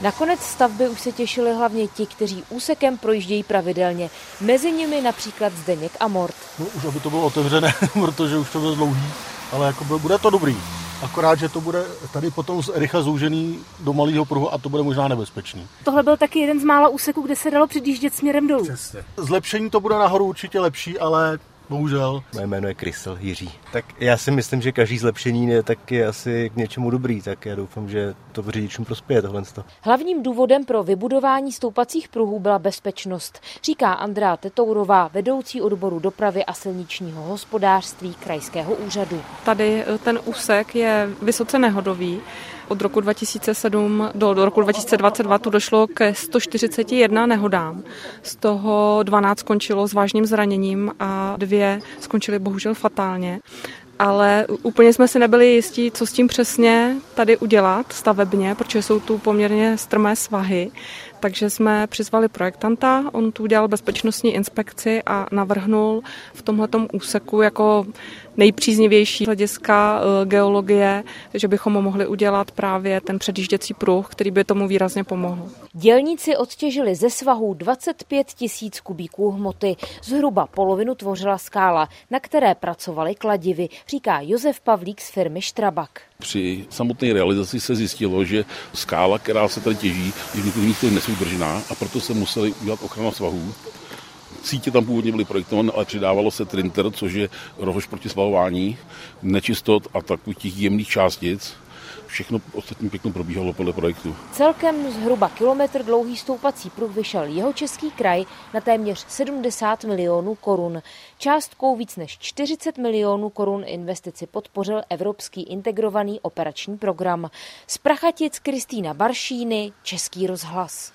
Na konec stavby už se těšili hlavně ti, kteří úsekem projíždějí pravidelně. Mezi nimi například Zdeněk a Mort. No, už aby to bylo otevřené, protože už to bylo dlouhý, ale jako bude to dobrý. Akorát, že to bude tady potom rychle zúžený do malého pruhu a to bude možná nebezpečný. Tohle byl taky jeden z mála úseků, kde se dalo předjíždět směrem dolů. Přesně. Zlepšení to bude nahoru určitě lepší, ale bohužel. Moje jméno je Krysl Jiří. Tak já si myslím, že každý zlepšení je taky asi k něčemu dobrý, tak já doufám, že to řidičům prospěje tohle. Hlavním důvodem pro vybudování stoupacích pruhů byla bezpečnost, říká Andrea Tetourová, vedoucí odboru dopravy a silničního hospodářství krajského úřadu. Tady ten úsek je vysoce nehodový. Od roku 2007 do roku 2022 tu došlo ke 141 nehodám. Z toho 12 skončilo s vážným zraněním a 2 skončily bohužel fatálně. Ale úplně jsme si nebyli jistí, co s tím přesně tady udělat stavebně, protože jsou tu poměrně strmé svahy. Takže jsme přizvali projektanta, on tu udělal bezpečnostní inspekci a navrhnul v tomhletom úseku jako nejpříznivější hlediska geologie, že bychom mohli udělat právě ten předjížděcí pruh, který by tomu výrazně pomohl. Dělníci odtěžili ze svahů 25 000 kubíků hmoty. Zhruba polovinu tvořila skála, na které pracovali kladivy, říká Josef Pavlík z firmy Strabag. Při samotné realizaci se zjistilo, že skála, která se tady těží, je v některých místech nesoudržná a proto se museli udělat ochrana svahů. Sítě tam původně byly projektované, ale přidávalo se trinter, což je rohož proti svahování, nečistot a takových těch jemných částic. Všechno ostatní pěkně probíhalo podle projektu. Celkem zhruba kilometr dlouhý stoupací pruh vyšel Jihočeský kraj na téměř 70 milionů korun. Částkou víc než 40 milionů korun investici podpořil Evropský integrovaný operační program. Z Prachatic Kristýna Baršíny, Český rozhlas.